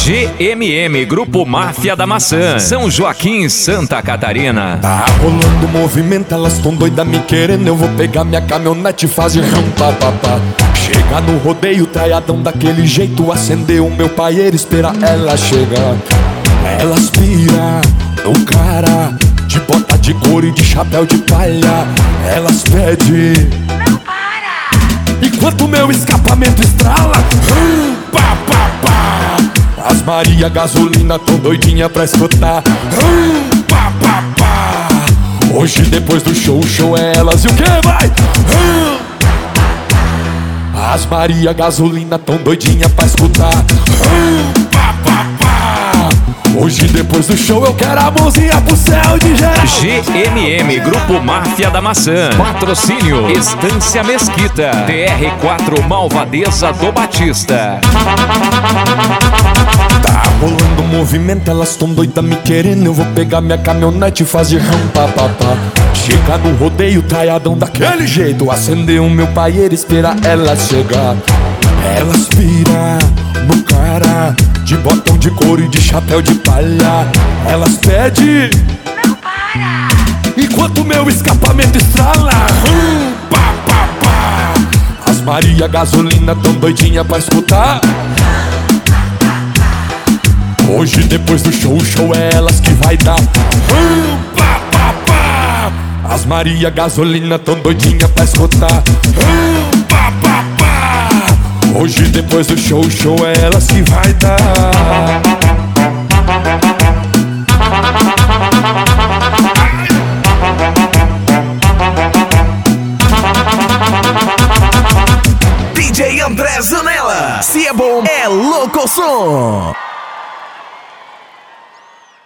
GMM, Grupo Máfia da Maçã, São Joaquim, Santa Catarina. Tá rolando movimento, elas tão doidas me querendo. Eu vou pegar minha caminhonete e fazer papapá. Chegar no rodeio, traiadão daquele jeito. Acender o meu paieiro, esperar ela chegar. Elas pira no cara, de bota de couro e de chapéu de palha. Elas pedem, não para. enquanto meu escapamento estrala. Pá, pá, pá. As Maria Gasolina tão doidinha pra escutar. Pá, pá, pá. Hoje depois do show, o show é elas e o que vai? As Maria Gasolina tão doidinha pra escutar. Pá, pá, pá. Hoje depois do show eu quero a mãozinha pro céu de geral. GMM, Grupo Máfia da Maçã. Patrocínio Estância Mesquita, TR4 Malvadeza do Batista. Tá rolando movimento, elas tão doidas me querendo. Eu vou pegar minha caminhonete e fazer papapá. Chegar no rodeio, traiadão daquele jeito. Acender o meu paieiro, esperar ela chegar. Elas pira no cara, de botão de couro e de chapéu de palha. Elas pedem, Não para. enquanto meu escapamento estrala. Pá, pá, pá. As Maria Gasolina tão doidinha pra escutar. Hoje depois do show, o show é elas que vai dar. Pá, pá, pá. As Maria Gasolina tão doidinha pra escutar. Pá, pá, pá. Hoje depois do show, o show é elas que vai dar.